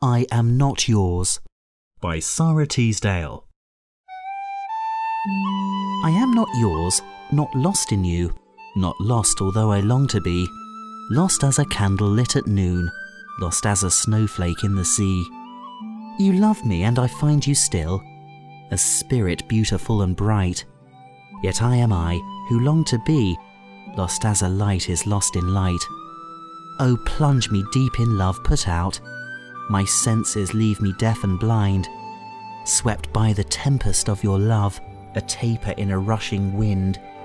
I Am Not Yours by Sara Teasdale. I am not yours, not lost in you, not lost although I long to be, lost as a candle lit at noon, lost as a snowflake in the sea. You love me and I find you still, a spirit beautiful and bright, yet I am I who long to be, lost as a light is lost in light. Oh, plunge me deep in love put out, my senses leave me deaf and blind, swept by the tempest of your love, a taper in a rushing wind,